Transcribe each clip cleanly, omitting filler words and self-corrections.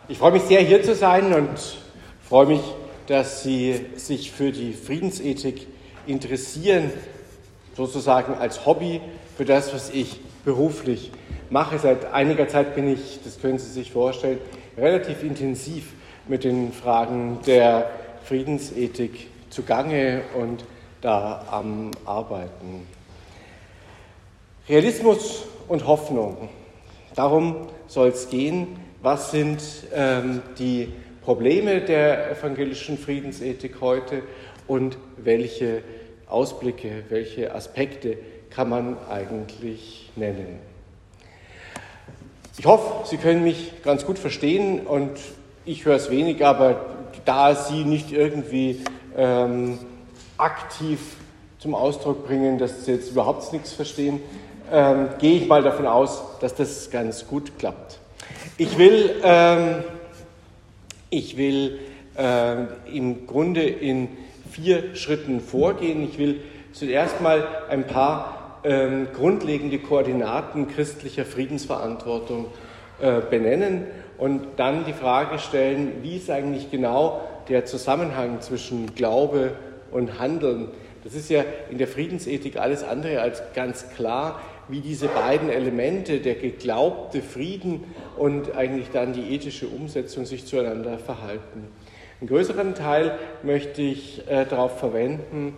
Ich freue mich sehr, hier zu sein und freue mich, dass Sie sich für die Friedensethik interessieren, sozusagen als Hobby für das, was ich beruflich mache. Seit einiger Zeit bin ich, das können Sie sich vorstellen, relativ intensiv mit den Fragen der Friedensethik zugange und da am Arbeiten. Realismus und Hoffnung, darum soll es gehen. Was sind die Probleme der evangelischen Friedensethik heute und welche Ausblicke, welche Aspekte kann man eigentlich nennen? Ich hoffe, Sie können mich ganz gut verstehen und ich höre es wenig, aber da Sie nicht irgendwie aktiv zum Ausdruck bringen, dass Sie jetzt überhaupt nichts verstehen, gehe ich mal davon aus, dass das ganz gut klappt. Ich will im Grunde in 4 Schritten vorgehen. Ich will zuerst mal ein paar grundlegende Koordinaten christlicher Friedensverantwortung benennen und dann die Frage stellen, wie ist eigentlich genau der Zusammenhang zwischen Glaube und Handeln? Das ist ja in der Friedensethik alles andere als ganz klar, wie diese beiden Elemente, der geglaubte Frieden und eigentlich dann die ethische Umsetzung, sich zueinander verhalten. Einen größeren Teil möchte ich darauf verwenden,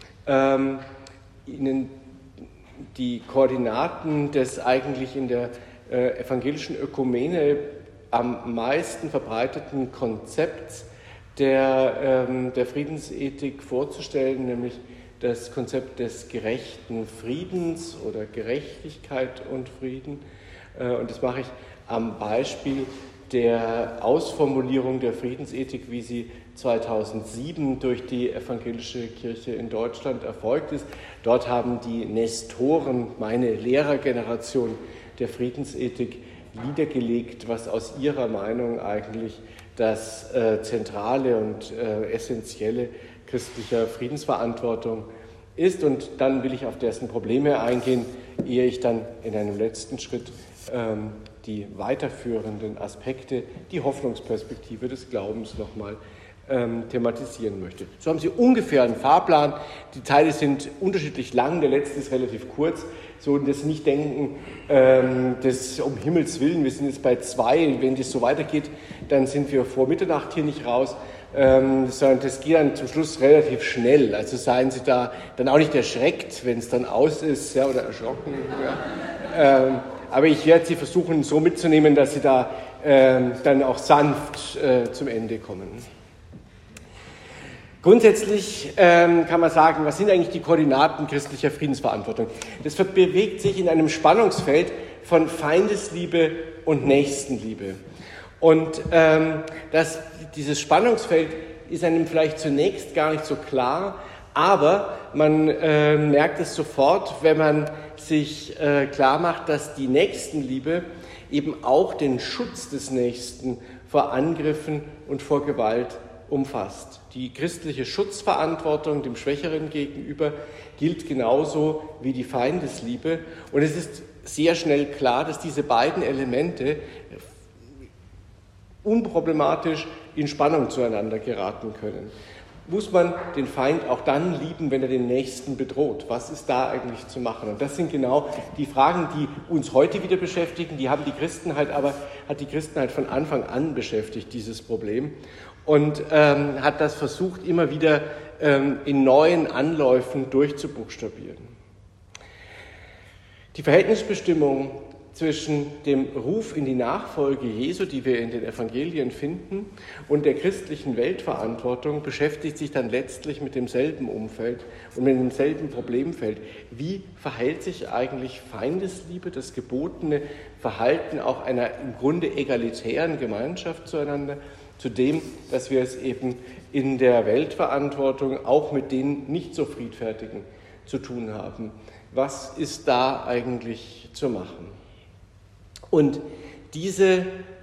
Ihnen die Koordinaten des eigentlich in der evangelischen Ökumene am meisten verbreiteten Konzepts der Friedensethik vorzustellen, nämlich das Konzept des gerechten Friedens oder Gerechtigkeit und Frieden. Und das mache ich am Beispiel der Ausformulierung der Friedensethik, wie sie 2007 durch die evangelische Kirche in Deutschland erfolgt ist. Dort haben die Nestoren, meine Lehrergeneration der Friedensethik, niedergelegt, was aus ihrer Meinung eigentlich das Zentrale und Essentielle christlicher Friedensverantwortung ist. Und dann will ich auf dessen Probleme eingehen, ehe ich dann in einem letzten Schritt die weiterführenden Aspekte, die Hoffnungsperspektive des Glaubens nochmal thematisieren möchte. So haben Sie ungefähr einen Fahrplan. Die Teile sind unterschiedlich lang, der letzte ist relativ kurz. So, das nicht denken, das um Himmels Willen, wir sind jetzt bei 2, wenn das so weitergeht, dann sind wir vor Mitternacht hier nicht raus, sondern das geht dann zum Schluss relativ schnell. Also seien Sie da dann auch nicht erschreckt, wenn es dann aus ist, ja, oder erschrocken. Ja. Aber ich werde Sie versuchen, so mitzunehmen, dass Sie da dann auch sanft zum Ende kommen. Grundsätzlich kann man sagen, was sind eigentlich die Koordinaten christlicher Friedensverantwortung? Das bewegt sich in einem Spannungsfeld von Feindesliebe und Nächstenliebe. Und dieses Spannungsfeld ist einem vielleicht zunächst gar nicht so klar, aber man merkt es sofort, wenn man sich klar macht, dass die Nächstenliebe eben auch den Schutz des Nächsten vor Angriffen und vor Gewalt umfasst. Die christliche Schutzverantwortung dem Schwächeren gegenüber gilt genauso wie die Feindesliebe. Und es ist sehr schnell klar, dass diese beiden Elemente unproblematisch in Spannung zueinander geraten können. Muss man den Feind auch dann lieben, wenn er den Nächsten bedroht? Was ist da eigentlich zu machen? Und das sind genau die Fragen, die uns heute wieder beschäftigen. Die hat die Christenheit von Anfang an beschäftigt, dieses Problem. Und hat das versucht, immer wieder in neuen Anläufen durchzubuchstabieren. Die Verhältnisbestimmung zwischen dem Ruf in die Nachfolge Jesu, die wir in den Evangelien finden, und der christlichen Weltverantwortung beschäftigt sich dann letztlich mit demselben Umfeld und mit demselben Problemfeld. Wie verhält sich eigentlich Feindesliebe, das gebotene Verhalten auch einer im Grunde egalitären Gemeinschaft zueinander, zu dem, dass wir es eben in der Weltverantwortung auch mit den nicht so Friedfertigen zu tun haben? Was ist da eigentlich zu machen? Und diese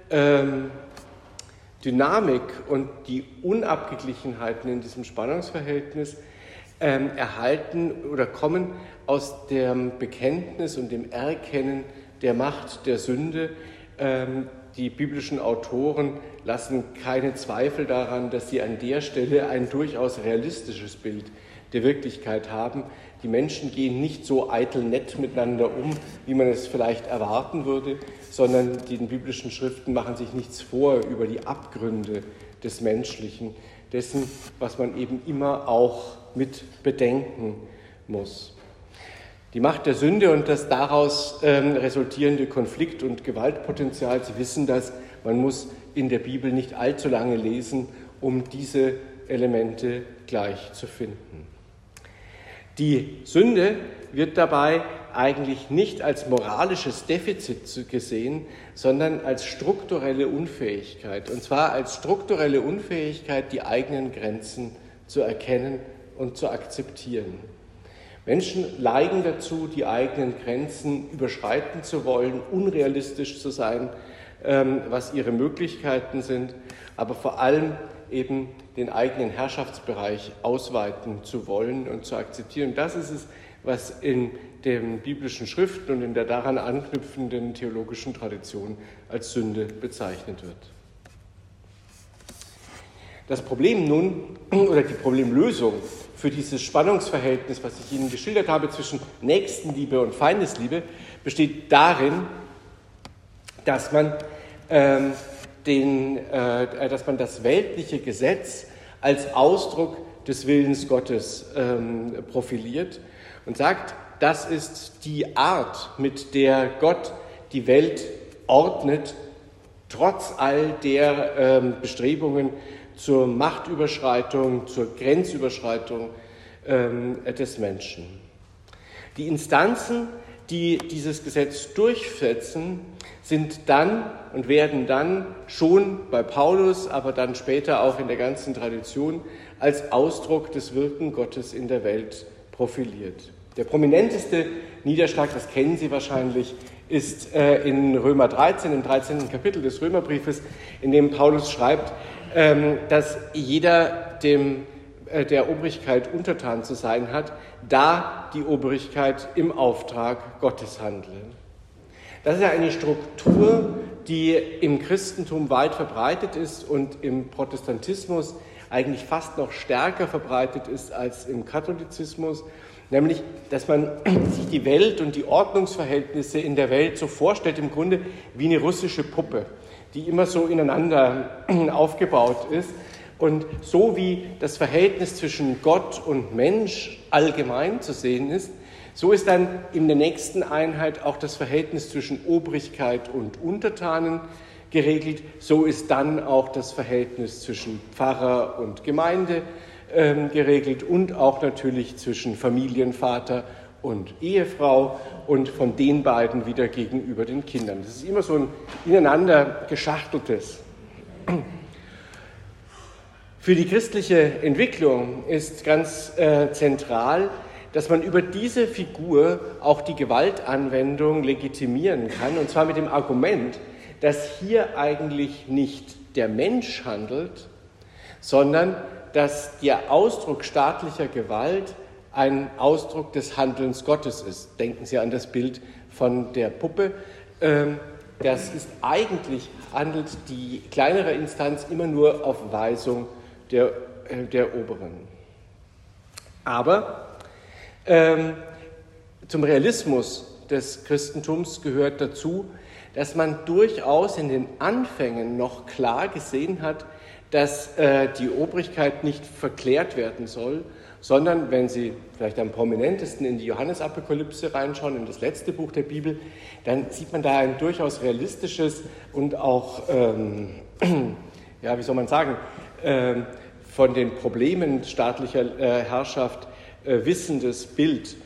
Dynamik und die Unabgeglichenheiten in diesem Spannungsverhältnis erhalten oder kommen aus dem Bekenntnis und dem Erkennen der Macht der Sünde, die biblischen Autoren lassen keine Zweifel daran, dass sie an der Stelle ein durchaus realistisches Bild der Wirklichkeit haben. Die Menschen gehen nicht so eitel nett miteinander um, wie man es vielleicht erwarten würde, sondern die biblischen Schriften machen sich nichts vor über die Abgründe des Menschlichen, dessen, was man eben immer auch mit bedenken muss. Die Macht der Sünde und das daraus resultierende Konflikt- und Gewaltpotenzial, Sie wissen das, man muss in der Bibel nicht allzu lange lesen, um diese Elemente gleich zu finden. Die Sünde wird dabei eigentlich nicht als moralisches Defizit gesehen, sondern als strukturelle Unfähigkeit. Und zwar als strukturelle Unfähigkeit, die eigenen Grenzen zu erkennen und zu akzeptieren. Menschen neigen dazu, die eigenen Grenzen überschreiten zu wollen, unrealistisch zu sein, was ihre Möglichkeiten sind, aber vor allem eben den eigenen Herrschaftsbereich ausweiten zu wollen und zu akzeptieren. Das ist es, was in den biblischen Schriften und in der daran anknüpfenden theologischen Tradition als Sünde bezeichnet wird. Das Problem nun, oder die Problemlösung für dieses Spannungsverhältnis, was ich Ihnen geschildert habe, zwischen Nächstenliebe und Feindesliebe, besteht darin, dass man das weltliche Gesetz als Ausdruck des Willens Gottes profiliert und sagt, das ist die Art, mit der Gott die Welt ordnet, trotz all der Bestrebungen zur Machtüberschreitung, zur Grenzüberschreitung des Menschen. Die Instanzen, die dieses Gesetz durchsetzen, sind dann und werden dann schon bei Paulus, aber dann später auch in der ganzen Tradition als Ausdruck des Wirken Gottes in der Welt profiliert. Der prominenteste Niederschlag, das kennen Sie wahrscheinlich, ist in Römer 13, im 13. Kapitel des Römerbriefes, in dem Paulus schreibt, dass jeder der Obrigkeit untertan zu sein hat, da die Obrigkeit im Auftrag Gottes handle. Das ist ja eine Struktur, die im Christentum weit verbreitet ist und im Protestantismus eigentlich fast noch stärker verbreitet ist als im Katholizismus, nämlich, dass man sich die Welt und die Ordnungsverhältnisse in der Welt so vorstellt, im Grunde wie eine russische Puppe, die immer so ineinander aufgebaut ist. Und so wie das Verhältnis zwischen Gott und Mensch allgemein zu sehen ist, so ist dann in der nächsten Einheit auch das Verhältnis zwischen Obrigkeit und Untertanen geregelt. So ist dann auch das Verhältnis zwischen Pfarrer und Gemeinde geregelt und auch natürlich zwischen Familienvater und Ehefrau und von den beiden wieder gegenüber den Kindern. Das ist immer so ein ineinander geschachteltes. Für die christliche Entwicklung ist ganz zentral, dass man über diese Figur auch die Gewaltanwendung legitimieren kann, und zwar mit dem Argument, dass hier eigentlich nicht der Mensch handelt, sondern dass der Ausdruck staatlicher Gewalt ein Ausdruck des Handelns Gottes ist. Denken Sie an das Bild von der Puppe. Das ist eigentlich, handelt die kleinere Instanz immer nur auf Weisung der Oberen. Aber zum Realismus des Christentums gehört dazu, dass man durchaus in den Anfängen noch klar gesehen hat, dass die Obrigkeit nicht verklärt werden soll, sondern, wenn Sie vielleicht am prominentesten in die Johannesapokalypse reinschauen, in das letzte Buch der Bibel, dann sieht man da ein durchaus realistisches und auch, von den Problemen staatlicher Herrschaft wissendes Bild.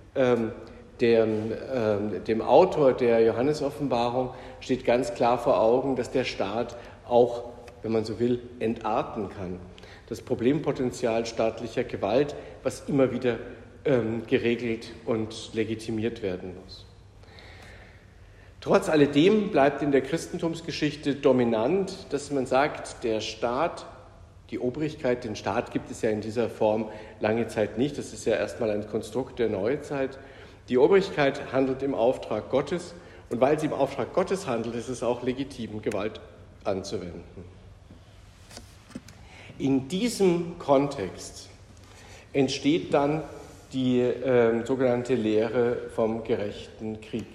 Dem Autor der Johannesoffenbarung steht ganz klar vor Augen, dass der Staat auch, wenn man so will, entarten kann. Das Problempotenzial staatlicher Gewalt, was immer wieder geregelt und legitimiert werden muss. Trotz alledem bleibt in der Christentumsgeschichte dominant, dass man sagt, der Staat, die Obrigkeit, den Staat gibt es ja in dieser Form lange Zeit nicht. Das ist ja erstmal ein Konstrukt der Neuzeit. Die Obrigkeit handelt im Auftrag Gottes Und weil sie im Auftrag Gottes handelt, ist es auch legitim, Gewalt anzuwenden. In diesem Kontext entsteht dann die sogenannte Lehre vom gerechten Krieg.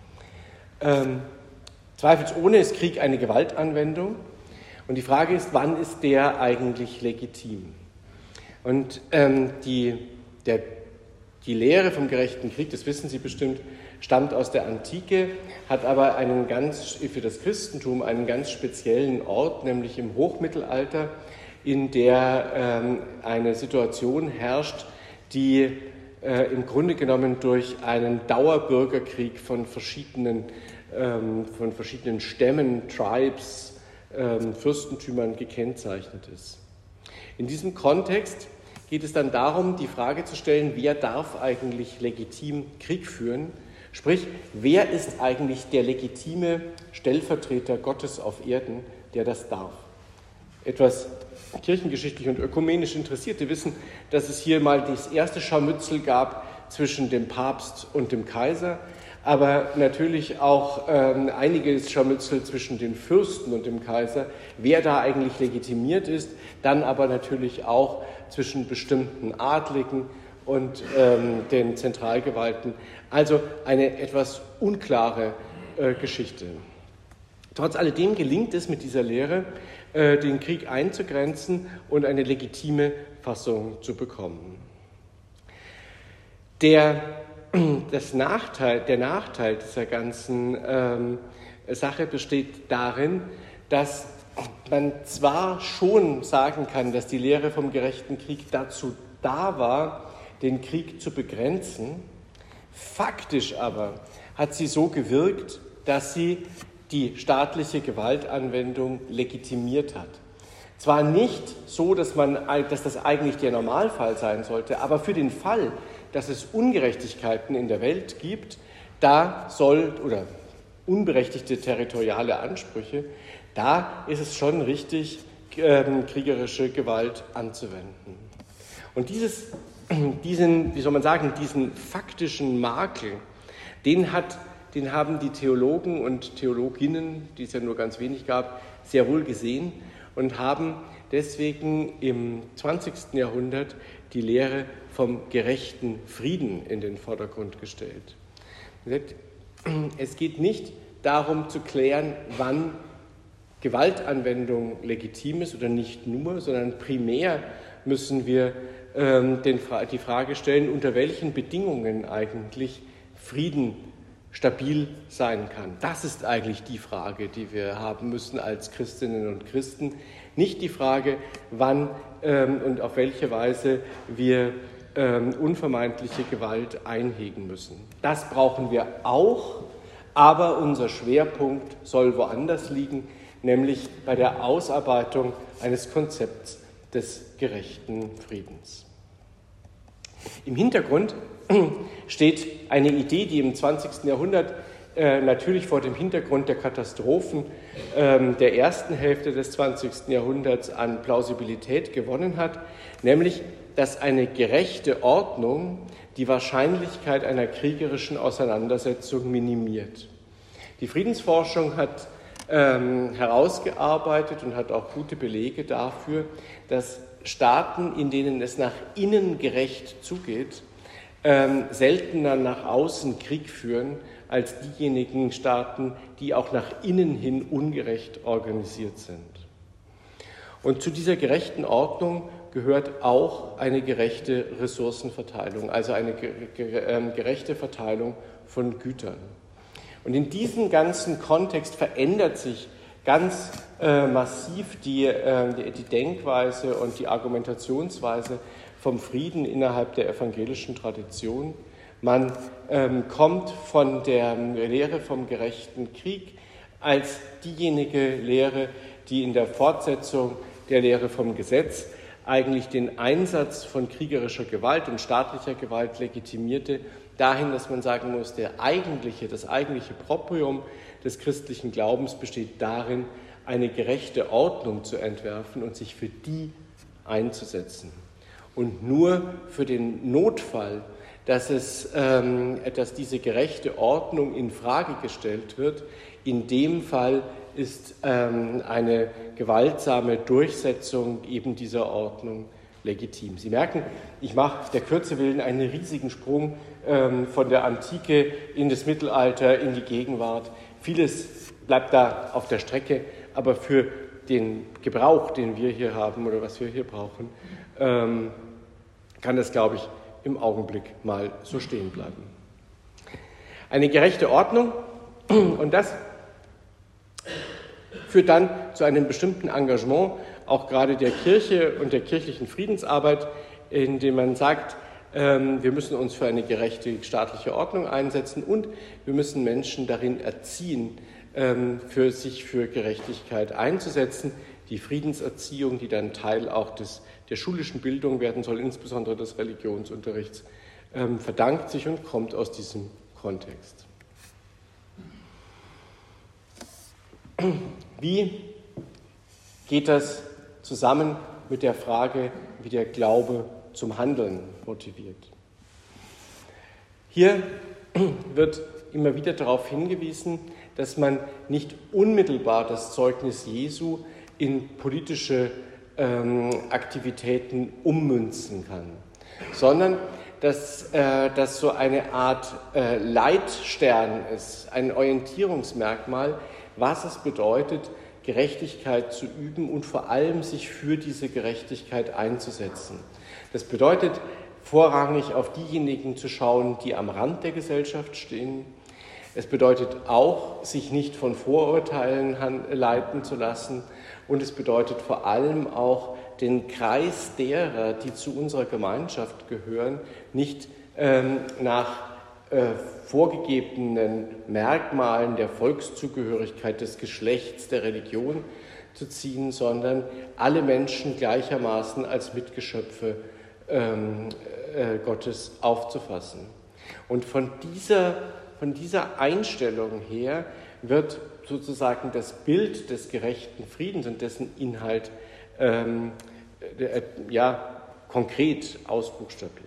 Zweifelsohne ist Krieg eine Gewaltanwendung und die Frage ist, wann ist der eigentlich legitim? Und die Lehre vom gerechten Krieg, das wissen Sie bestimmt, stammt aus der Antike, hat aber für das Christentum einen ganz speziellen Ort, nämlich im Hochmittelalter, in der eine Situation herrscht, die im Grunde genommen durch einen Dauerbürgerkrieg von verschiedenen Stämmen, Tribes, Fürstentümern gekennzeichnet ist. In diesem Kontext geht es dann darum, die Frage zu stellen, wer darf eigentlich legitim Krieg führen? Sprich, wer ist eigentlich der legitime Stellvertreter Gottes auf Erden, der das darf? Etwas kirchengeschichtlich und ökumenisch Interessierte wissen, dass es hier mal das erste Scharmützel gab zwischen dem Papst und dem Kaiser, aber natürlich auch einiges Scharmützel zwischen den Fürsten und dem Kaiser, wer da eigentlich legitimiert ist, dann aber natürlich auch zwischen bestimmten Adligen und den Zentralgewalten. Also eine etwas unklare Geschichte. Trotz alledem gelingt es mit dieser Lehre, den Krieg einzugrenzen und eine legitime Fassung zu bekommen. Der Nachteil dieser ganzen Sache besteht darin, dass man zwar schon sagen kann, dass die Lehre vom gerechten Krieg dazu da war, den Krieg zu begrenzen, faktisch aber hat sie so gewirkt, dass sie die staatliche Gewaltanwendung legitimiert hat. Zwar nicht so, dass das eigentlich der Normalfall sein sollte, aber für den Fall, dass es Ungerechtigkeiten in der Welt gibt, oder unberechtigte territoriale Ansprüche, da ist es schon richtig, kriegerische Gewalt anzuwenden. Und diesen faktischen Makel, den haben die Theologen und Theologinnen, die es ja nur ganz wenig gab, sehr wohl gesehen und haben deswegen im 20. Jahrhundert die Lehre vom gerechten Frieden in den Vordergrund gestellt. Es geht nicht darum zu klären, wann Gewaltanwendung legitim ist oder nicht nur, sondern primär müssen wir die Frage stellen, unter welchen Bedingungen eigentlich Frieden stabil sein kann. Das ist eigentlich die Frage, die wir haben müssen als Christinnen und Christen. Nicht die Frage, wann und auf welche Weise wir unvermeidliche Gewalt einhegen müssen. Das brauchen wir auch, aber unser Schwerpunkt soll woanders liegen, nämlich bei der Ausarbeitung eines Konzepts des gerechten Friedens. Im Hintergrund steht eine Idee, die im 20. Jahrhundert natürlich vor dem Hintergrund der Katastrophen der ersten Hälfte des 20. Jahrhunderts an Plausibilität gewonnen hat, nämlich, dass eine gerechte Ordnung die Wahrscheinlichkeit einer kriegerischen Auseinandersetzung minimiert. Die Friedensforschung hat herausgearbeitet und hat auch gute Belege dafür, dass Staaten, in denen es nach innen gerecht zugeht, seltener nach außen Krieg führen als diejenigen Staaten, die auch nach innen hin ungerecht organisiert sind. Und zu dieser gerechten Ordnung gehört auch eine gerechte Ressourcenverteilung, also eine gerechte Verteilung von Gütern. Und in diesem ganzen Kontext verändert sich ganz massiv die Denkweise und die Argumentationsweise vom Frieden innerhalb der evangelischen Tradition. Man kommt von der Lehre vom gerechten Krieg als diejenige Lehre, die in der Fortsetzung der Lehre vom Gesetz eigentlich den Einsatz von kriegerischer Gewalt und staatlicher Gewalt legitimierte, dahin, dass man sagen muss, das eigentliche Proprium des christlichen Glaubens besteht darin, eine gerechte Ordnung zu entwerfen und sich für die einzusetzen. Und nur für den Notfall dass diese gerechte Ordnung in Frage gestellt wird. In dem Fall ist eine gewaltsame Durchsetzung eben dieser Ordnung legitim. Sie merken, ich mache der Kürze willen einen riesigen Sprung von der Antike in das Mittelalter, in die Gegenwart. Vieles bleibt da auf der Strecke, aber für den Gebrauch, den wir hier haben oder was wir hier brauchen, kann das, glaube ich, im Augenblick mal so stehen bleiben. Eine gerechte Ordnung, und das führt dann zu einem bestimmten Engagement, auch gerade der Kirche und der kirchlichen Friedensarbeit, indem man sagt, wir müssen uns für eine gerechte staatliche Ordnung einsetzen und wir müssen Menschen darin erziehen, sich für Gerechtigkeit einzusetzen. Die Friedenserziehung, die dann Teil auch der schulischen Bildung werden soll, insbesondere des Religionsunterrichts, verdankt sich und kommt aus diesem Kontext. Wie geht das zusammen mit der Frage, wie der Glaube zum Handeln motiviert? Hier wird immer wieder darauf hingewiesen, dass man nicht unmittelbar das Zeugnis Jesu in politische Aktivitäten ummünzen kann, sondern dass das so eine Art Leitstern ist, ein Orientierungsmerkmal, was es bedeutet, Gerechtigkeit zu üben und vor allem sich für diese Gerechtigkeit einzusetzen. Das bedeutet, vorrangig auf diejenigen zu schauen, die am Rand der Gesellschaft stehen. Es bedeutet auch, sich nicht von Vorurteilen leiten zu lassen. Und es bedeutet vor allem auch, den Kreis derer, die zu unserer Gemeinschaft gehören, nicht nach vorgegebenen Merkmalen der Volkszugehörigkeit, des Geschlechts, der Religion zu ziehen, sondern alle Menschen gleichermaßen als Mitgeschöpfe Gottes aufzufassen. Und von dieser Einstellung her wird sozusagen das Bild des gerechten Friedens und dessen Inhalt konkret ausbuchstabiert.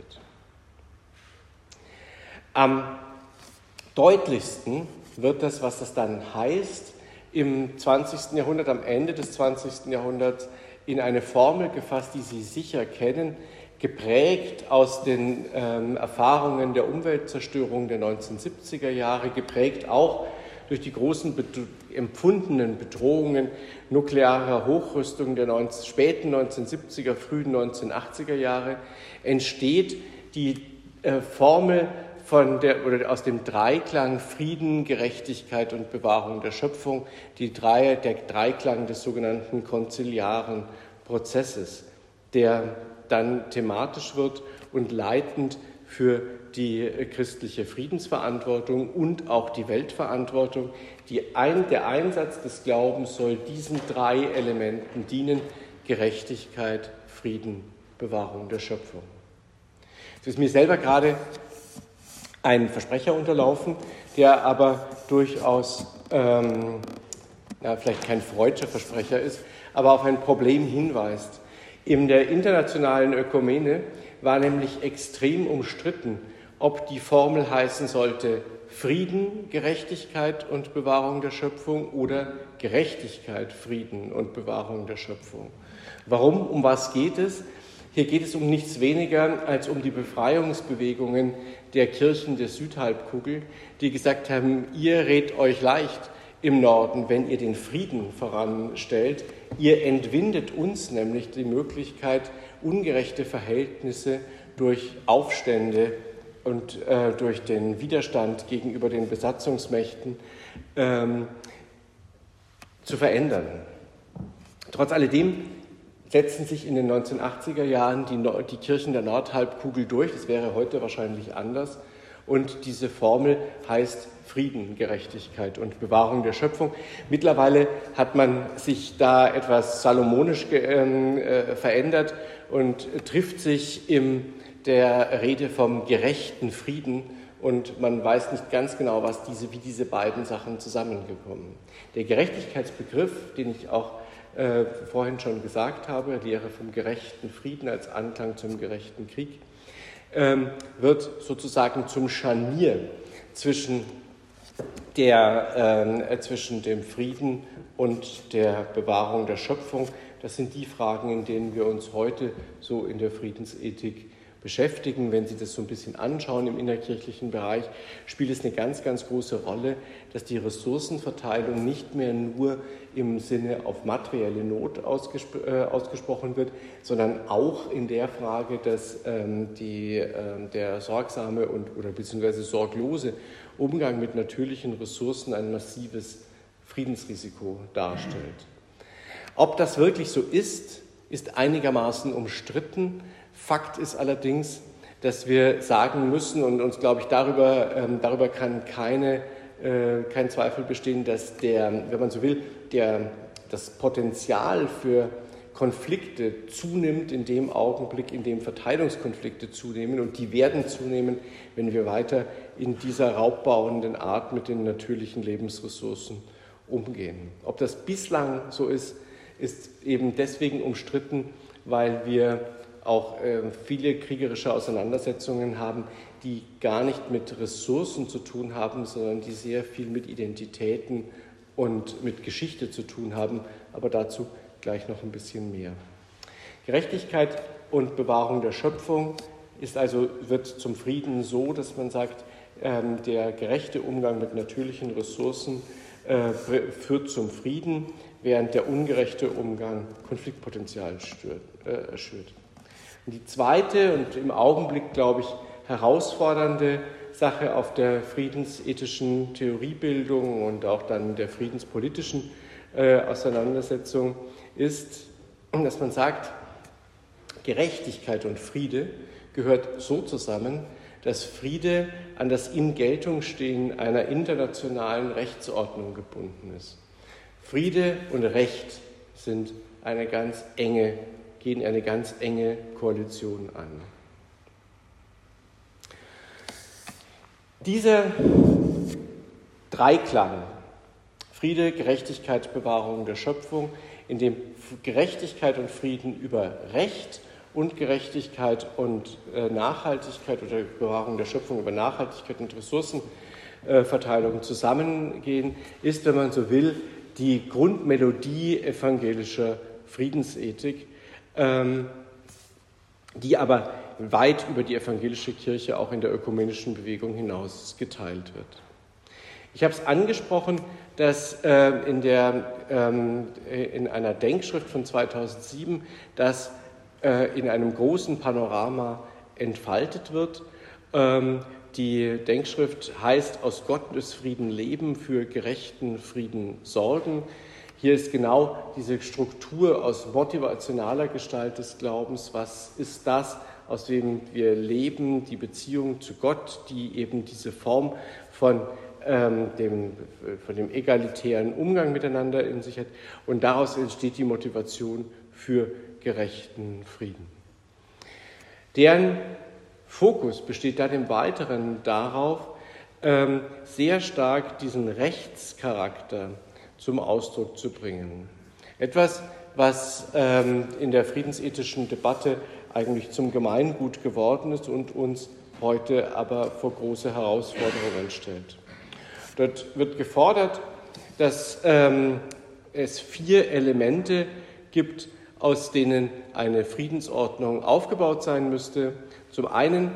Am deutlichsten wird das, was das dann heißt, im 20. Jahrhundert, am Ende des 20. Jahrhunderts, in eine Formel gefasst, die Sie sicher kennen, geprägt aus den Erfahrungen der Umweltzerstörung der 1970er Jahre, geprägt auch durch die großen empfundenen Bedrohungen nuklearer Hochrüstung der späten 1970er, frühen 1980er Jahre, entsteht die Formel aus dem Dreiklang Frieden, Gerechtigkeit und Bewahrung der Schöpfung, der Dreiklang des sogenannten konziliaren Prozesses, der dann thematisch wird und leitend für die christliche Friedensverantwortung und auch die Weltverantwortung. Der Einsatz des Glaubens soll diesen drei Elementen dienen: Gerechtigkeit, Frieden, Bewahrung der Schöpfung. Es ist mir selber gerade ein Versprecher unterlaufen, der aber durchaus vielleicht kein freudscher Versprecher ist, aber auf ein Problem hinweist. In der internationalen Ökumene war nämlich extrem umstritten, ob die Formel heißen sollte Frieden, Gerechtigkeit und Bewahrung der Schöpfung oder Gerechtigkeit, Frieden und Bewahrung der Schöpfung. Warum? Um was geht es? Hier geht es um nichts weniger als um die Befreiungsbewegungen der Kirchen der Südhalbkugel, die gesagt haben, ihr redet euch leicht im Norden, wenn ihr den Frieden voranstellt. Ihr entwindet uns nämlich die Möglichkeit, ungerechte Verhältnisse durch Aufstände und durch den Widerstand gegenüber den Besatzungsmächten zu verändern. Trotz alledem setzen sich in den 1980er Jahren die Kirchen der Nordhalbkugel durch. Das wäre heute wahrscheinlich anders. Und diese Formel heißt Frieden, Gerechtigkeit und Bewahrung der Schöpfung. Mittlerweile hat man sich da etwas salomonisch verändert und trifft sich in der Rede vom gerechten Frieden. Und man weiß nicht ganz genau, wie diese beiden Sachen zusammengekommen. Der Gerechtigkeitsbegriff, den ich auch vorhin schon gesagt habe, Lehre vom gerechten Frieden als Anklang zum gerechten Krieg, wird sozusagen zum Scharnier zwischen dem Frieden und der Bewahrung der Schöpfung. Das sind die Fragen, in denen wir uns heute so in der Friedensethik beschäftigen. Wenn Sie das so ein bisschen anschauen im innerkirchlichen Bereich, spielt es eine ganz, ganz große Rolle, dass die Ressourcenverteilung nicht mehr nur im Sinne auf materielle Not ausgesprochen wird, sondern auch in der Frage, dass der sorgsame oder beziehungsweise sorglose Umgang mit natürlichen Ressourcen ein massives Friedensrisiko darstellt. Ob das wirklich so ist, ist einigermaßen umstritten. Fakt ist allerdings, dass wir sagen müssen und uns, glaube ich, darüber kann kein Zweifel bestehen, dass wenn man so will, das Potenzial für Konflikte zunimmt in dem Augenblick, in dem Verteilungskonflikte zunehmen, und die werden zunehmen, wenn wir weiter in dieser raubbauenden Art mit den natürlichen Lebensressourcen umgehen. Ob das bislang so ist, ist eben deswegen umstritten, weil wir auch viele kriegerische Auseinandersetzungen haben, die gar nicht mit Ressourcen zu tun haben, sondern die sehr viel mit Identitäten und mit Geschichte zu tun haben, aber dazu gleich noch ein bisschen mehr. Gerechtigkeit und Bewahrung der Schöpfung wird zum Frieden so, dass man sagt, der gerechte Umgang mit natürlichen Ressourcen führt zum Frieden, während der ungerechte Umgang Konfliktpotenzial schürt. Und die zweite und im Augenblick, glaube ich, herausfordernde Sache auf der friedensethischen Theoriebildung und auch dann der friedenspolitischen Auseinandersetzung ist, dass man sagt, Gerechtigkeit und Friede gehört so zusammen, dass Friede an das Ingeltungstehen einer internationalen Rechtsordnung gebunden ist. Friede und Recht gehen eine ganz enge Koalition an. Dieser Dreiklang, Friede, Gerechtigkeit, Bewahrung der Schöpfung, in dem Gerechtigkeit und Frieden über Recht und Gerechtigkeit und Nachhaltigkeit oder Bewahrung der Schöpfung über Nachhaltigkeit und Ressourcenverteilung zusammengehen, ist, wenn man so will, die Grundmelodie evangelischer Friedensethik, die aber weit über die evangelische Kirche auch in der ökumenischen Bewegung hinaus geteilt wird. Ich habe es angesprochen, dass in einer Denkschrift von 2007 das in einem großen Panorama entfaltet wird. Die Denkschrift heißt „Aus Gottes Frieden leben, für gerechten Frieden sorgen". Hier ist genau diese Struktur aus motivationaler Gestalt des Glaubens. Was ist das, aus dem wir leben, die Beziehung zu Gott, die eben diese Form von dem egalitären Umgang miteinander in sich hat. Und daraus entsteht die Motivation für gerechten Frieden. Deren Fokus besteht dann im Weiteren darauf, sehr stark diesen Rechtscharakter zum Ausdruck zu bringen. Etwas, was in der friedensethischen Debatte eigentlich zum Gemeingut geworden ist und uns heute aber vor große Herausforderungen stellt. Dort wird gefordert, dass es 4 Elemente gibt, aus denen eine Friedensordnung aufgebaut sein müsste. Zum einen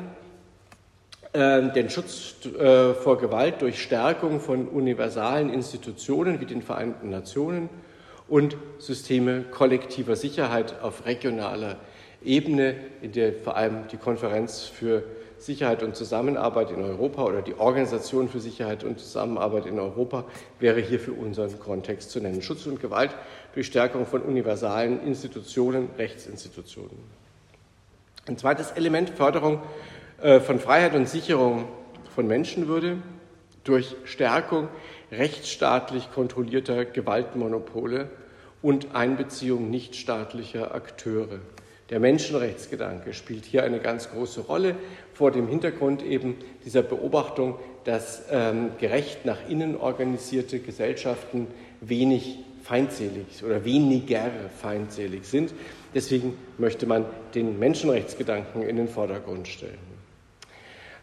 den Schutz vor Gewalt durch Stärkung von universalen Institutionen wie den Vereinten Nationen und Systeme kollektiver Sicherheit auf regionaler Ebene, in der vor allem die Konferenz für Sicherheit und Zusammenarbeit in Europa oder die Organisation für Sicherheit und Zusammenarbeit in Europa wäre hier für unseren Kontext zu nennen. Schutz und Gewalt durch Stärkung von universalen Institutionen, Rechtsinstitutionen. Ein zweites Element, Förderung von Freiheit und Sicherung von Menschenwürde durch Stärkung rechtsstaatlich kontrollierter Gewaltmonopole und Einbeziehung nichtstaatlicher Akteure. Der Menschenrechtsgedanke spielt hier eine ganz große Rolle vor dem Hintergrund eben dieser Beobachtung, dass gerecht nach innen organisierte Gesellschaften wenig feindselig oder weniger feindselig sind. Deswegen möchte man den Menschenrechtsgedanken in den Vordergrund stellen.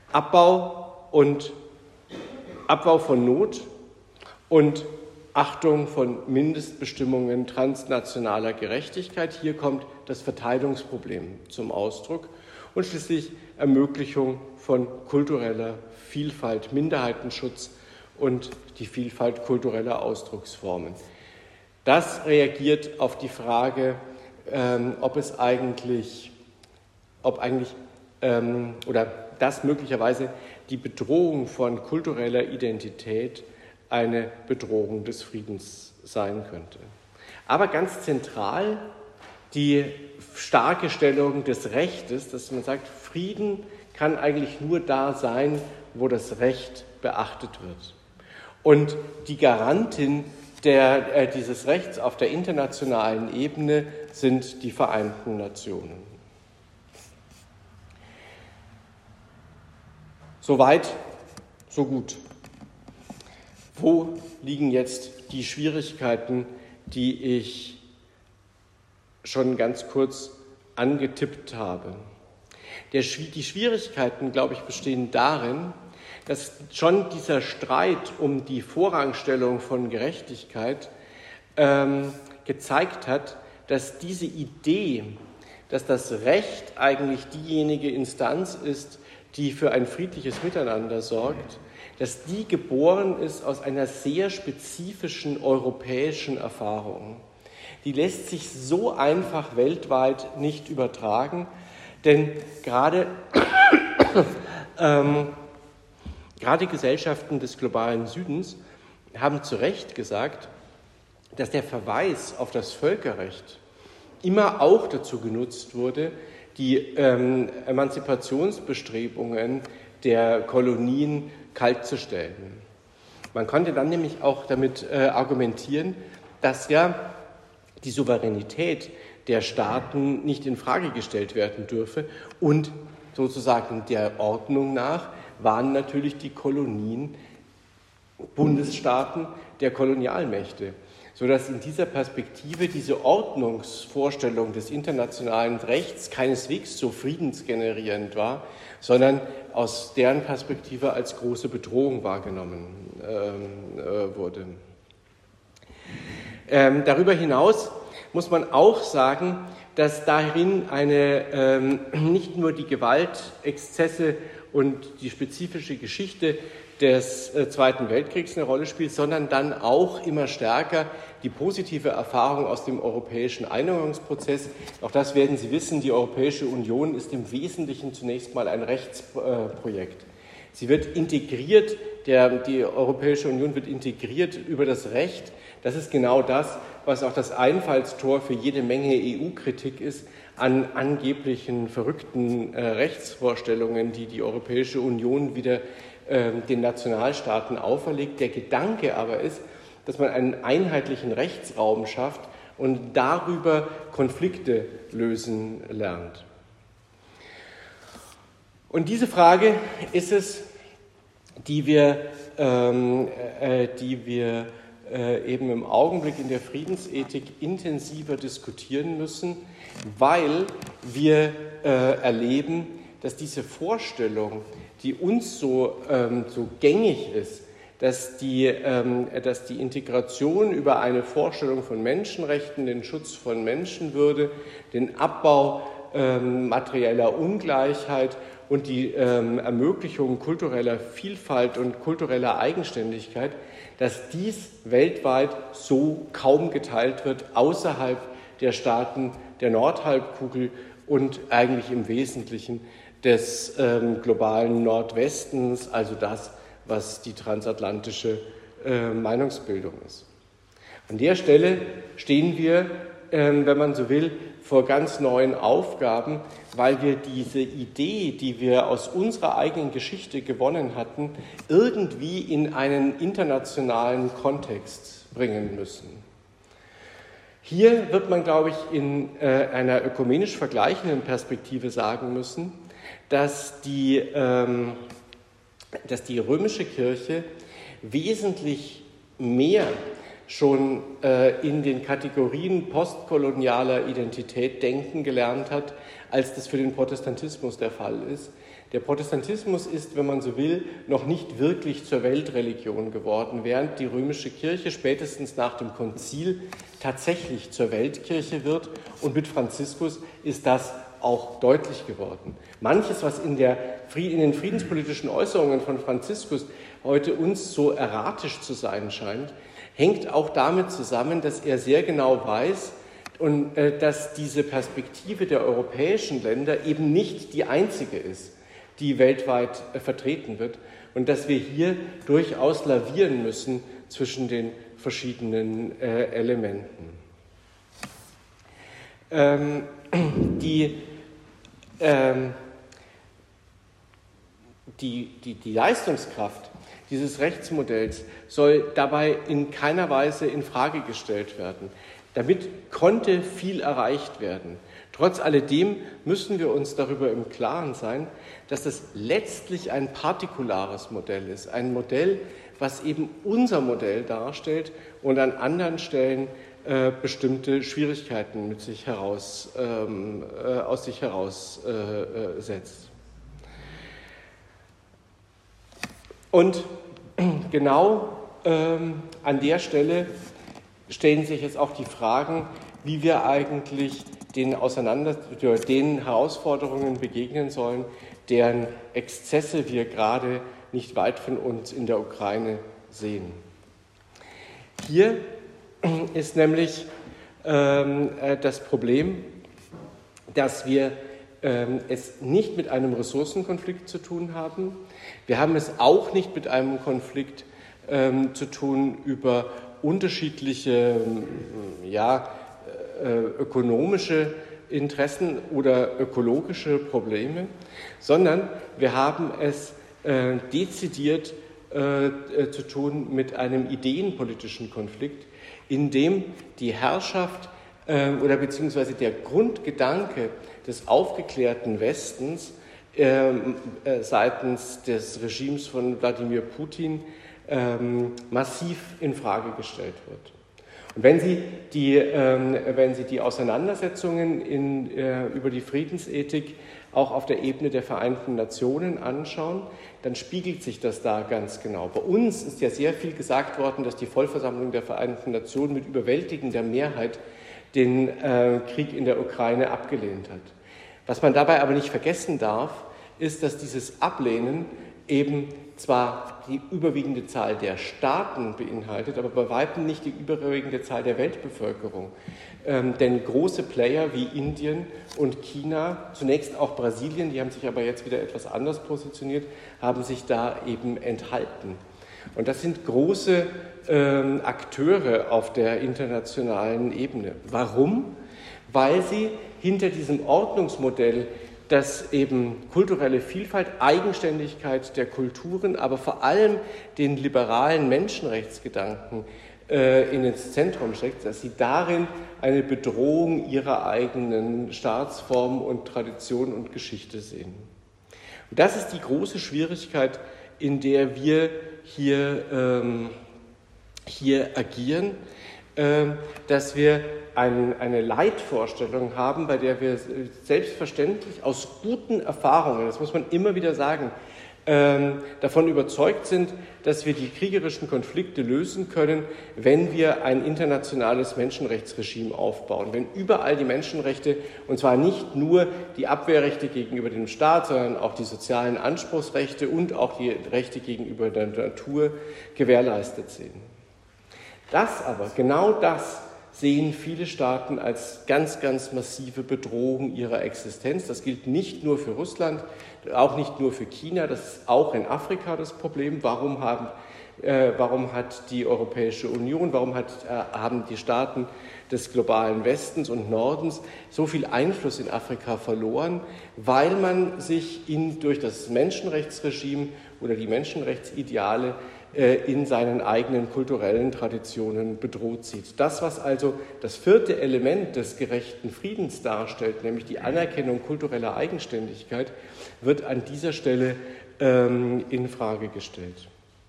Abbau von Not und Achtung von Mindestbestimmungen transnationaler Gerechtigkeit. Hier kommt das Verteilungsproblem zum Ausdruck und schließlich Ermöglichung von kultureller Vielfalt, Minderheitenschutz und die Vielfalt kultureller Ausdrucksformen. Das reagiert auf die Frage, dass möglicherweise die Bedrohung von kultureller Identität eine Bedrohung des Friedens sein könnte. Aber ganz zentral die starke Stellung des Rechtes, dass man sagt, Frieden kann eigentlich nur da sein, wo das Recht beachtet wird. Und die Garantin dieses Rechts auf der internationalen Ebene sind die Vereinten Nationen. Soweit, so gut. Wo liegen jetzt die Schwierigkeiten, die ich schon ganz kurz angetippt habe? Die Schwierigkeiten, glaube ich, bestehen darin, dass schon dieser Streit um die Vorrangstellung von Gerechtigkeit gezeigt hat, dass diese Idee, dass das Recht eigentlich diejenige Instanz ist, die für ein friedliches Miteinander sorgt, dass die geboren ist aus einer sehr spezifischen europäischen Erfahrung. Die lässt sich so einfach weltweit nicht übertragen, denn gerade Gesellschaften des globalen Südens haben zu Recht gesagt, dass der Verweis auf das Völkerrecht immer auch dazu genutzt wurde, die Emanzipationsbestrebungen der Kolonien kaltzustellen. Man konnte dann nämlich auch damit argumentieren, dass ja die Souveränität der Staaten nicht in Frage gestellt werden dürfe und sozusagen der Ordnung nach waren natürlich die Kolonien Bundesstaaten der Kolonialmächte, sodass in dieser Perspektive diese Ordnungsvorstellung des internationalen Rechts keineswegs so friedensgenerierend war, sondern aus deren Perspektive als große Bedrohung wahrgenommen wurde. Darüber hinaus muss man auch sagen, dass darin nicht nur die Gewaltexzesse und die spezifische Geschichte des Zweiten Weltkriegs eine Rolle spielt, sondern dann auch immer stärker die positive Erfahrung aus dem europäischen Einigungsprozess. Auch das werden Sie wissen, die Europäische Union ist im Wesentlichen zunächst mal ein Rechtsprojekt. Sie wird integriert, die Europäische Union wird integriert über das Recht. Das ist genau das, was auch das Einfallstor für jede Menge EU-Kritik ist an angeblichen verrückten Rechtsvorstellungen, die die Europäische Union wieder den Nationalstaaten auferlegt. Der Gedanke aber ist, dass man einen einheitlichen Rechtsraum schafft und darüber Konflikte lösen lernt. Und diese Frage ist es, die wir eben im Augenblick in der Friedensethik intensiver diskutieren müssen, weil wir erleben, dass diese Vorstellung, die uns so gängig ist, dass die Integration über eine Vorstellung von Menschenrechten, den Schutz von Menschenwürde, den Abbau materieller Ungleichheit und die Ermöglichung kultureller Vielfalt und kultureller Eigenständigkeit, dass dies weltweit so kaum geteilt wird, außerhalb der Staaten der Nordhalbkugel und eigentlich im Wesentlichen des globalen Nordwestens, also das, was die transatlantische Meinungsbildung ist. An der Stelle stehen wir, wenn man so will, vor ganz neuen Aufgaben, weil wir diese Idee, die wir aus unserer eigenen Geschichte gewonnen hatten, irgendwie in einen internationalen Kontext bringen müssen. Hier wird man, glaube ich, in einer ökumenisch vergleichenden Perspektive sagen müssen, dass die römische Kirche wesentlich mehr schon in den Kategorien postkolonialer Identität denken gelernt hat, als das für den Protestantismus der Fall ist. Der Protestantismus ist, wenn man so will, noch nicht wirklich zur Weltreligion geworden, während die römische Kirche spätestens nach dem Konzil tatsächlich zur Weltkirche wird, und mit Franziskus ist das auch deutlich geworden. Manches, was in den friedenspolitischen Äußerungen von Franziskus heute uns so erratisch zu sein scheint, hängt auch damit zusammen, dass er sehr genau weiß, und dass diese Perspektive der europäischen Länder eben nicht die einzige ist, die weltweit vertreten wird, und dass wir hier durchaus lavieren müssen zwischen den verschiedenen Elementen. Die Leistungskraft dieses Rechtsmodells soll dabei in keiner Weise in Frage gestellt werden. Damit konnte viel erreicht werden. Trotz alledem müssen wir uns darüber im Klaren sein, dass das letztlich ein partikulares Modell ist. Ein Modell, was eben unser Modell darstellt und an anderen Stellen bestimmte Schwierigkeiten aus sich heraussetzt. Und genau an der Stelle stellen sich jetzt auch die Fragen, wie wir eigentlich den Herausforderungen begegnen sollen, deren Exzesse wir gerade nicht weit von uns in der Ukraine sehen. Hier ist nämlich das Problem, dass wir es nicht mit einem Ressourcenkonflikt zu tun haben. Wir haben es auch nicht mit einem Konflikt zu tun über unterschiedliche ökonomische Interessen oder ökologische Probleme, sondern wir haben es dezidiert zu tun mit einem ideenpolitischen Konflikt, in dem die Herrschaft oder beziehungsweise der Grundgedanke des aufgeklärten Westens seitens des Regimes von Wladimir Putin massiv in Frage gestellt wird. Und wenn Sie die Auseinandersetzungen über die Friedensethik auch auf der Ebene der Vereinten Nationen anschauen, dann spiegelt sich das da ganz genau. Bei uns ist ja sehr viel gesagt worden, dass die Vollversammlung der Vereinten Nationen mit überwältigender Mehrheit den Krieg in der Ukraine abgelehnt hat. Was man dabei aber nicht vergessen darf, ist, dass dieses Ablehnen eben zwar die überwiegende Zahl der Staaten beinhaltet, aber bei weitem nicht die überwiegende Zahl der Weltbevölkerung. Denn große Player wie Indien und China, zunächst auch Brasilien, die haben sich aber jetzt wieder etwas anders positioniert, haben sich da eben enthalten. Und das sind große Akteure auf der internationalen Ebene. Warum? Weil sie hinter diesem Ordnungsmodell, das eben kulturelle Vielfalt, Eigenständigkeit der Kulturen, aber vor allem den liberalen Menschenrechtsgedanken ins Zentrum steckt, dass sie darin eine Bedrohung ihrer eigenen Staatsform und Tradition und Geschichte sehen. Und das ist die große Schwierigkeit, in der wir hier agieren, dass wir eine Leitvorstellung haben, bei der wir selbstverständlich aus guten Erfahrungen, das muss man immer wieder sagen, davon überzeugt sind, dass wir die kriegerischen Konflikte lösen können, wenn wir ein internationales Menschenrechtsregime aufbauen, wenn überall die Menschenrechte, und zwar nicht nur die Abwehrrechte gegenüber dem Staat, sondern auch die sozialen Anspruchsrechte und auch die Rechte gegenüber der Natur gewährleistet sind. Genau das sehen viele Staaten als ganz, ganz massive Bedrohung ihrer Existenz. Das gilt nicht nur für Russland, auch nicht nur für China, das ist auch in Afrika das Problem. Warum hat die Europäische Union, haben die Staaten des globalen Westens und Nordens so viel Einfluss in Afrika verloren? Weil man sich durch das Menschenrechtsregime oder die Menschenrechtsideale in seinen eigenen kulturellen Traditionen bedroht sieht. Das, was also das vierte Element des gerechten Friedens darstellt, nämlich die Anerkennung kultureller Eigenständigkeit, wird an dieser Stelle in Frage gestellt.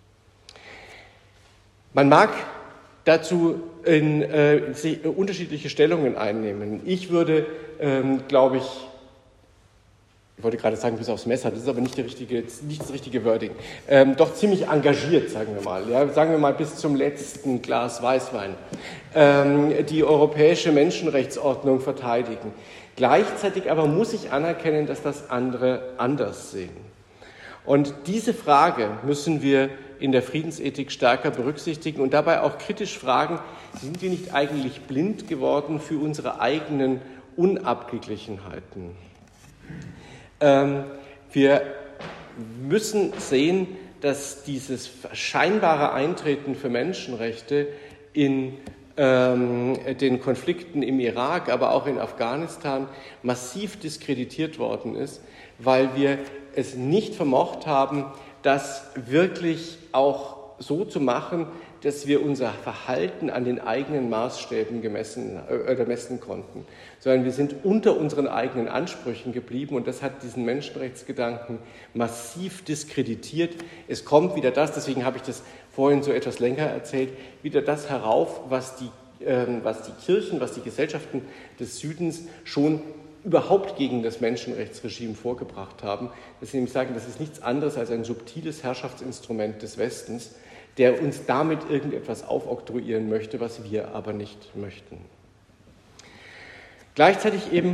Man mag dazu unterschiedliche Stellungen einnehmen. Ich würde, glaube ich, ich wollte gerade sagen, bis aufs Messer, das ist aber nicht das richtige Wording, doch ziemlich engagiert, sagen wir mal. Ja, sagen wir mal bis zum letzten Glas Weißwein, die europäische Menschenrechtsordnung verteidigen. Gleichzeitig aber muss ich anerkennen, dass das andere anders sehen. Und diese Frage müssen wir in der Friedensethik stärker berücksichtigen und dabei auch kritisch fragen, sind wir nicht eigentlich blind geworden für unsere eigenen Unabgeglichenheiten? Wir müssen sehen, dass dieses scheinbare Eintreten für Menschenrechte in den Konflikten im Irak, aber auch in Afghanistan massiv diskreditiert worden ist, weil wir es nicht vermocht haben, das wirklich auch so zu machen, dass wir unser Verhalten an den eigenen Maßstäben messen konnten, sondern wir sind unter unseren eigenen Ansprüchen geblieben und das hat diesen Menschenrechtsgedanken massiv diskreditiert. Es kommt wieder das, deswegen habe ich das vorhin so etwas länger erzählt, wieder das herauf, was die Kirchen, was die Gesellschaften des Südens schon überhaupt gegen das Menschenrechtsregime vorgebracht haben. Dass sie nämlich sagen, das ist nichts anderes als ein subtiles Herrschaftsinstrument des Westens, der uns damit irgendetwas aufoktroyieren möchte, was wir aber nicht möchten. Gleichzeitig eben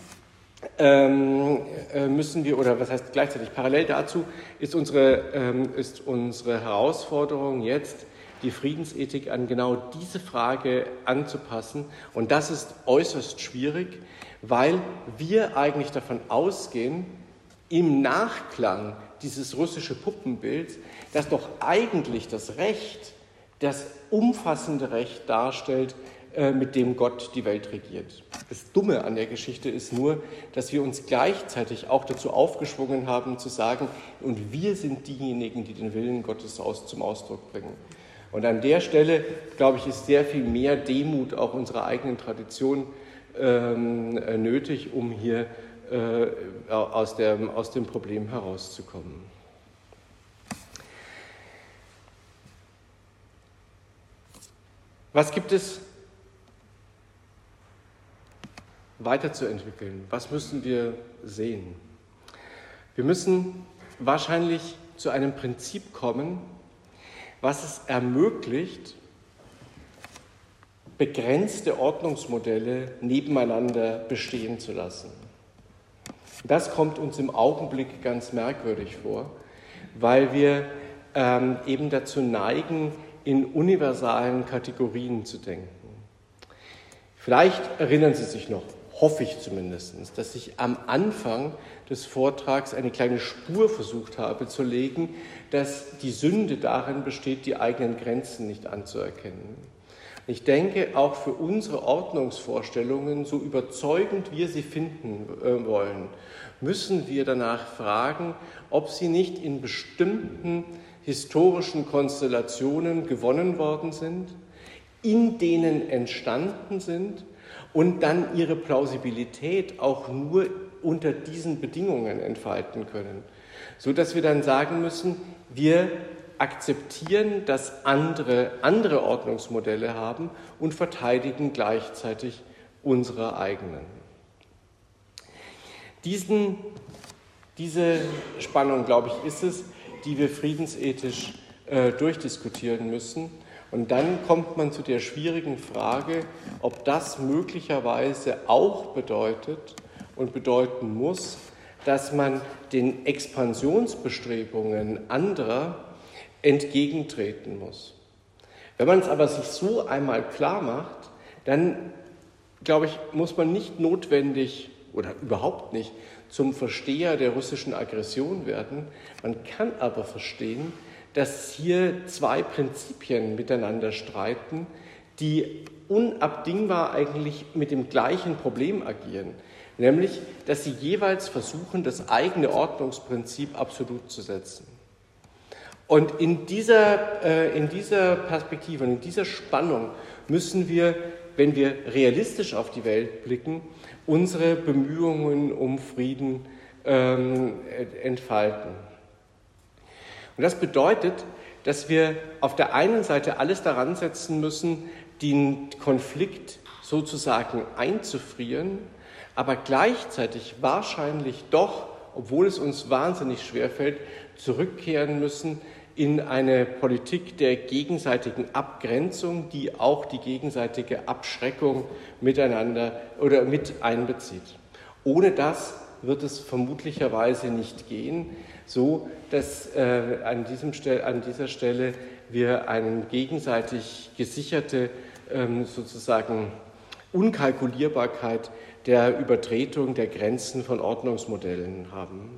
müssen wir, oder was heißt gleichzeitig, parallel dazu ist unsere Herausforderung jetzt, die Friedensethik an genau diese Frage anzupassen. Und das ist äußerst schwierig, weil wir eigentlich davon ausgehen, im Nachklang dieses russische Puppenbilds, dass doch eigentlich das Recht das umfassende Recht darstellt, mit dem Gott die Welt regiert. Das Dumme an der Geschichte ist nur, dass wir uns gleichzeitig auch dazu aufgeschwungen haben, zu sagen, und wir sind diejenigen, die den Willen Gottes zum Ausdruck bringen. Und an der Stelle, glaube ich, ist sehr viel mehr Demut auch unserer eigenen Tradition nötig, um hier aus dem Problem herauszukommen. Was gibt es weiterzuentwickeln? Was müssen wir sehen? Wir müssen wahrscheinlich zu einem Prinzip kommen, was es ermöglicht, begrenzte Ordnungsmodelle nebeneinander bestehen zu lassen. Das kommt uns im Augenblick ganz merkwürdig vor, weil wir eben dazu neigen, in universalen Kategorien zu denken. Vielleicht erinnern Sie sich noch, hoffe ich zumindest, dass ich am Anfang des Vortrags eine kleine Spur versucht habe zu legen, dass die Sünde darin besteht, die eigenen Grenzen nicht anzuerkennen. Ich denke, auch für unsere Ordnungsvorstellungen, so überzeugend wir sie finden wollen, müssen wir danach fragen, ob sie nicht in bestimmten historischen Konstellationen gewonnen worden sind, in denen entstanden sind und dann ihre Plausibilität auch nur unter diesen Bedingungen entfalten können, sodass wir dann sagen müssen, wir akzeptieren, dass andere Ordnungsmodelle haben und verteidigen gleichzeitig unsere eigenen. Diese Spannung, glaube ich, ist es, die wir friedensethisch durchdiskutieren müssen. Und dann kommt man zu der schwierigen Frage, ob das möglicherweise auch bedeutet und bedeuten muss, dass man den Expansionsbestrebungen anderer entgegentreten muss. Wenn man es aber sich so einmal klar macht, dann, glaube ich, muss man nicht notwendig oder überhaupt nicht zum Versteher der russischen Aggression werden. Man kann aber verstehen, dass hier zwei Prinzipien miteinander streiten, die unabdingbar eigentlich mit dem gleichen Problem agieren, nämlich, dass sie jeweils versuchen, das eigene Ordnungsprinzip absolut zu setzen. Und in dieser Perspektive und in dieser Spannung müssen wir, wenn wir realistisch auf die Welt blicken, unsere Bemühungen um Frieden entfalten. Und das bedeutet, dass wir auf der einen Seite alles daran setzen müssen, den Konflikt sozusagen einzufrieren, aber gleichzeitig wahrscheinlich doch obwohl es uns wahnsinnig schwerfällt, zurückkehren müssen in eine Politik der gegenseitigen Abgrenzung, die auch die gegenseitige Abschreckung miteinander oder mit einbezieht. Ohne das wird es vermutlicherweise nicht gehen, so dass an dieser Stelle wir eine gegenseitig gesicherte sozusagen Unkalkulierbarkeit der Übertretung der Grenzen von Ordnungsmodellen haben.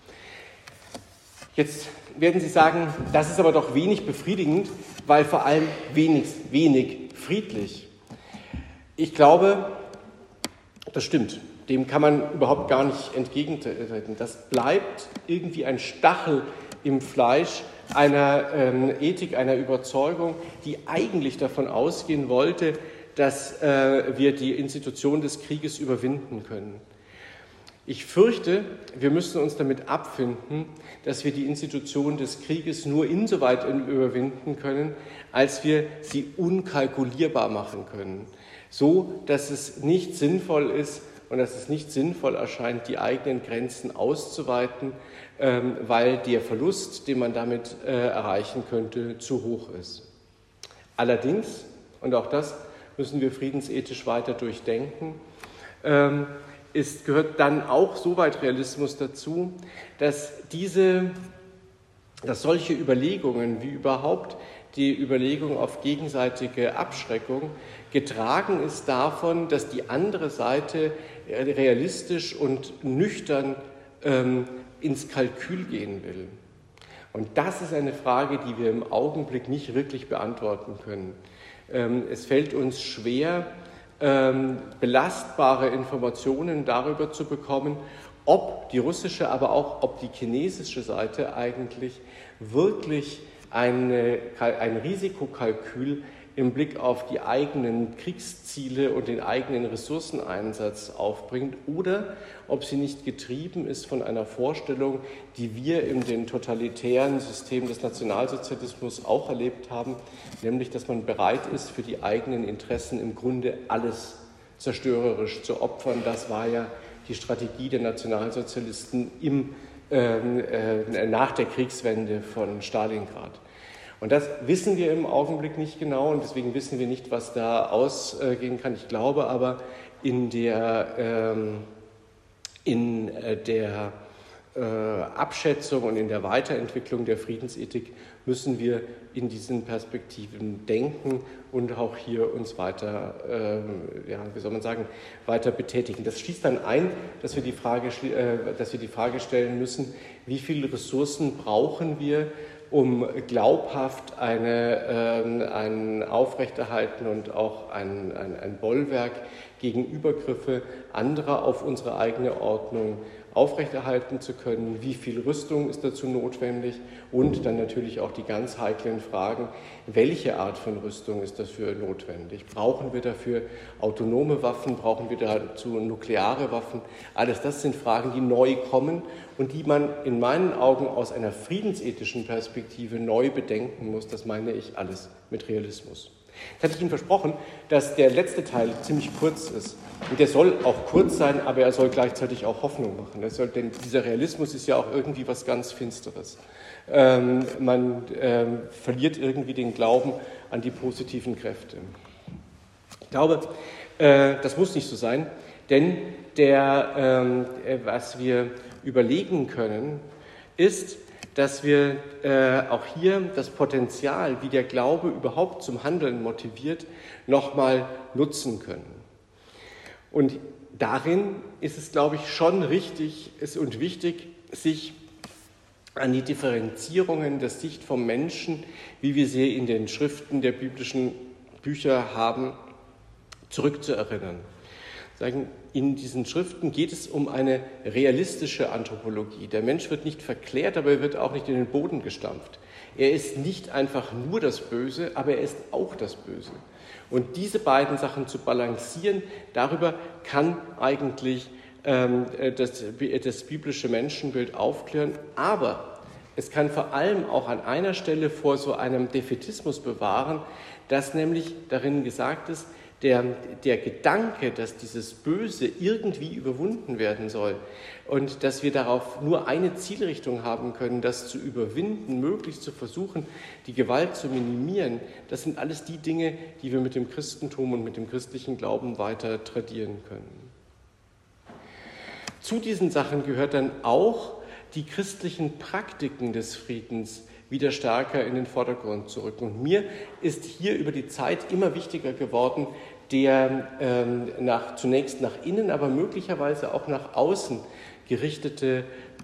Jetzt werden Sie sagen, das ist aber doch wenig befriedigend, weil vor allem wenig friedlich. Ich glaube, das stimmt. Dem kann man überhaupt gar nicht entgegentreten. Das bleibt irgendwie ein Stachel im Fleisch einer Ethik, einer Überzeugung, die eigentlich davon ausgehen wollte, dass wir die Institution des Krieges überwinden können. Ich fürchte, wir müssen uns damit abfinden, dass wir die Institution des Krieges nur insoweit überwinden können, als wir sie unkalkulierbar machen können. So, dass es nicht sinnvoll ist und dass es nicht sinnvoll erscheint, die eigenen Grenzen auszuweiten, weil der Verlust, den man damit erreichen könnte, zu hoch ist. Allerdings, und auch das müssen wir friedensethisch weiter durchdenken, gehört dann auch soweit Realismus dazu, dass solche Überlegungen wie überhaupt die Überlegung auf gegenseitige Abschreckung getragen ist davon, dass die andere Seite realistisch und nüchtern ins Kalkül gehen will. Und das ist eine Frage, die wir im Augenblick nicht wirklich beantworten können. Es fällt uns schwer, belastbare Informationen darüber zu bekommen, ob die russische, aber auch ob die chinesische Seite eigentlich wirklich ein Risikokalkül im Blick auf die eigenen Kriegsziele und den eigenen Ressourceneinsatz aufbringt oder ob sie nicht getrieben ist von einer Vorstellung, die wir in den totalitären Systemen des Nationalsozialismus auch erlebt haben, nämlich dass man bereit ist, für die eigenen Interessen im Grunde alles zerstörerisch zu opfern. Das war ja die Strategie der Nationalsozialisten nach der Kriegswende von Stalingrad. Und das wissen wir im Augenblick nicht genau und deswegen wissen wir nicht, was da ausgehen kann. Ich glaube aber, in der Abschätzung und in der Weiterentwicklung der Friedensethik müssen wir in diesen Perspektiven denken und auch hier uns weiter, weiter betätigen. Das schließt dann ein, dass wir die Frage stellen müssen, wie viele Ressourcen brauchen wir, um glaubhaft ein Aufrechterhalten und auch ein Bollwerk gegen Übergriffe anderer auf unsere eigene Ordnung aufrechterhalten zu können, wie viel Rüstung ist dazu notwendig und dann natürlich auch die ganz heiklen Fragen, welche Art von Rüstung ist dafür notwendig? Brauchen wir dafür autonome Waffen, brauchen wir dazu nukleare Waffen? Alles das sind Fragen, die neu kommen und die man in meinen Augen aus einer friedensethischen Perspektive neu bedenken muss. Das meine ich alles mit Realismus. Jetzt hatte ich Ihnen versprochen, dass der letzte Teil ziemlich kurz ist. Und der soll auch kurz sein, aber er soll gleichzeitig auch Hoffnung machen. Denn dieser Realismus ist ja auch irgendwie was ganz Finsteres. Man verliert irgendwie den Glauben an die positiven Kräfte. Ich glaube, das muss nicht so sein, denn was wir überlegen können, ist, dass wir auch hier das Potenzial, wie der Glaube überhaupt zum Handeln motiviert, nochmal nutzen können. Und darin ist es, glaube ich, schon richtig und wichtig, sich an die Differenzierungen der Sicht vom Menschen, wie wir sie in den Schriften der biblischen Bücher haben, zurückzuerinnern. In diesen Schriften geht es um eine realistische Anthropologie. Der Mensch wird nicht verklärt, aber er wird auch nicht in den Boden gestampft. Er ist nicht einfach nur das Böse, aber er ist auch das Böse. Und diese beiden Sachen zu balancieren, darüber kann eigentlich das biblische Menschenbild aufklären. Aber es kann vor allem auch an einer Stelle vor so einem Defätismus bewahren, dass nämlich darin gesagt ist, der Gedanke, dass dieses Böse irgendwie überwunden werden soll und dass wir darauf nur eine Zielrichtung haben können, das zu überwinden, möglichst zu versuchen, die Gewalt zu minimieren, das sind alles die Dinge, die wir mit dem Christentum und mit dem christlichen Glauben weiter tradieren können. Zu diesen Sachen gehört dann auch, die christlichen Praktiken des Friedens wieder stärker in den Vordergrund zu rücken. Und mir ist hier über die Zeit immer wichtiger geworden, der zunächst nach innen, aber möglicherweise auch nach außen gerichtete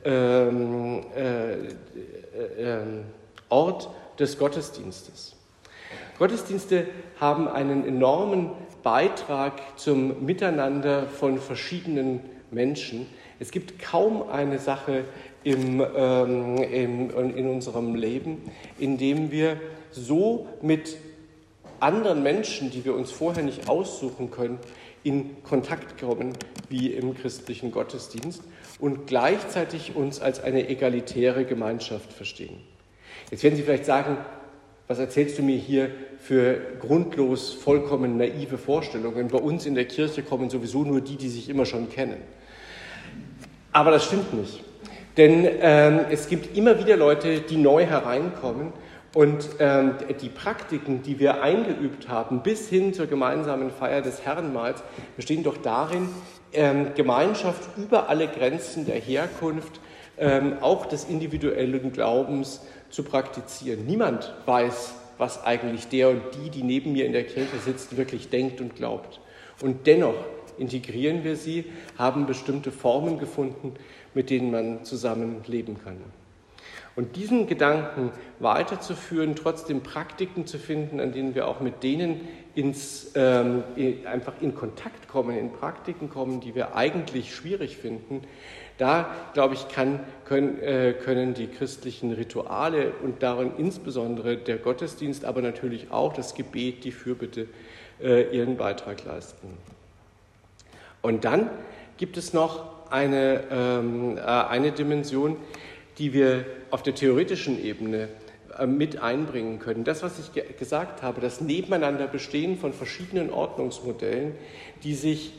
Ort des Gottesdienstes. Gottesdienste haben einen enormen Beitrag zum Miteinander von verschiedenen Menschen. Es gibt kaum eine Sache in unserem Leben, in dem wir so mit anderen Menschen, die wir uns vorher nicht aussuchen können, in Kontakt kommen wie im christlichen Gottesdienst und gleichzeitig uns als eine egalitäre Gemeinschaft verstehen. Jetzt werden Sie vielleicht sagen, was erzählst du mir hier für grundlos vollkommen naive Vorstellungen? Bei uns in der Kirche kommen sowieso nur die sich immer schon kennen. Aber das stimmt nicht. Denn es gibt immer wieder Leute, die neu hereinkommen und die Praktiken, die wir eingeübt haben, bis hin zur gemeinsamen Feier des Herrenmahls, bestehen doch darin, Gemeinschaft über alle Grenzen der Herkunft, auch des individuellen Glaubens zu praktizieren. Niemand weiß, was eigentlich der und die neben mir in der Kirche sitzt, wirklich denkt und glaubt. Und dennoch integrieren wir sie, haben bestimmte Formen gefunden, mit denen man zusammen leben kann. Und diesen Gedanken weiterzuführen, trotzdem Praktiken zu finden, an denen wir auch mit denen einfach in Kontakt kommen, in Praktiken kommen, die wir eigentlich schwierig finden, da, glaube ich, können die christlichen Rituale und darin insbesondere der Gottesdienst, aber natürlich auch das Gebet, die Fürbitte, ihren Beitrag leisten. Und dann gibt es noch eine Dimension, die wir auf der theoretischen Ebene mit einbringen können. Das, was ich gesagt habe, das Nebeneinanderbestehen von verschiedenen Ordnungsmodellen, die sich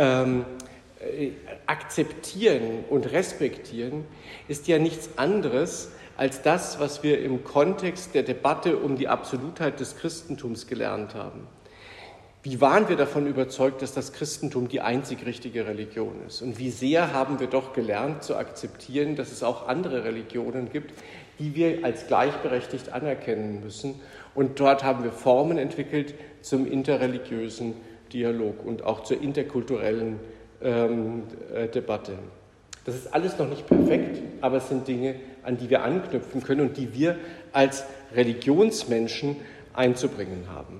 akzeptieren und respektieren, ist ja nichts anderes als das, was wir im Kontext der Debatte um die Absolutheit des Christentums gelernt haben. Wie waren wir davon überzeugt, dass das Christentum die einzig richtige Religion ist? Und wie sehr haben wir doch gelernt zu akzeptieren, dass es auch andere Religionen gibt, die wir als gleichberechtigt anerkennen müssen. Und dort haben wir Formen entwickelt zum interreligiösen Dialog und auch zur interkulturellen Debatte. Das ist alles noch nicht perfekt, aber es sind Dinge, an die wir anknüpfen können und die wir als Religionsmenschen einzubringen haben.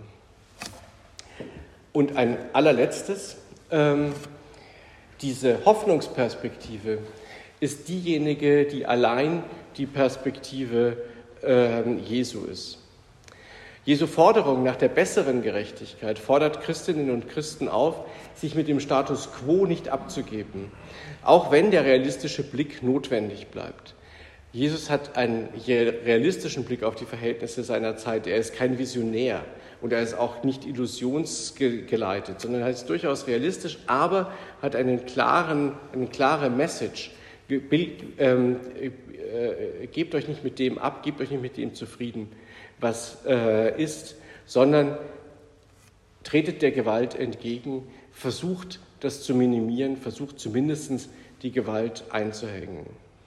Und ein allerletztes, diese Hoffnungsperspektive ist diejenige, die allein die Perspektive Jesu ist. Jesu Forderung nach der besseren Gerechtigkeit fordert Christinnen und Christen auf, sich mit dem Status quo nicht abzugeben, auch wenn der realistische Blick notwendig bleibt. Jesus hat einen realistischen Blick auf die Verhältnisse seiner Zeit. Er ist kein Visionär und er ist auch nicht illusionsgeleitet, sondern er ist durchaus realistisch, aber hat eine klare Message. Gebt euch nicht mit dem ab, gebt euch nicht mit dem zufrieden, was ist, sondern tretet der Gewalt entgegen, versucht das zu minimieren, versucht zumindest die Gewalt einzuhegen.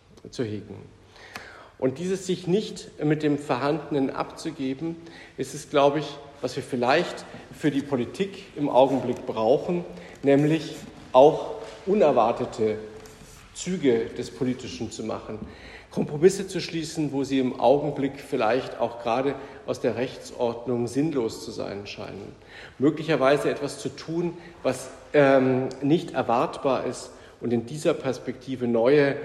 Und dieses sich nicht mit dem Vorhandenen abzugeben, ist es, glaube ich, was wir vielleicht für die Politik im Augenblick brauchen, nämlich auch unerwartete Züge des Politischen zu machen, Kompromisse zu schließen, wo sie im Augenblick vielleicht auch gerade aus der Rechtsordnung sinnlos zu sein scheinen. Möglicherweise etwas zu tun, was nicht erwartbar ist und in dieser Perspektive neue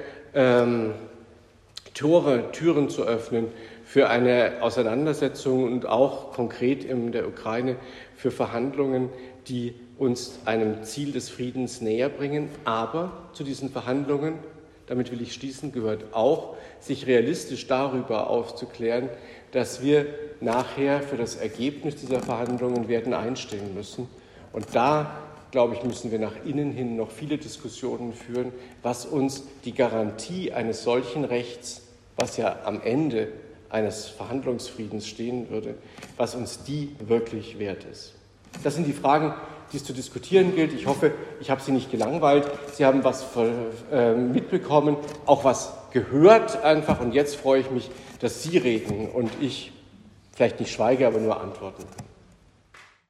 Türen zu öffnen für eine Auseinandersetzung und auch konkret in der Ukraine für Verhandlungen, die uns einem Ziel des Friedens näher bringen. Aber zu diesen Verhandlungen, damit will ich schließen, gehört auch, sich realistisch darüber aufzuklären, dass wir nachher für das Ergebnis dieser Verhandlungen werden einstehen müssen Und da, glaube ich, müssen wir nach innen hin noch viele Diskussionen führen, was uns die Garantie eines solchen Rechts, was ja am Ende eines Verhandlungsfriedens stehen würde, was uns die wirklich wert ist. Das sind die Fragen, die es zu diskutieren gilt. Ich hoffe, ich habe Sie nicht gelangweilt. Sie haben was mitbekommen, auch was gehört einfach. Und jetzt freue ich mich, dass Sie reden und ich vielleicht nicht schweige, aber nur antworten.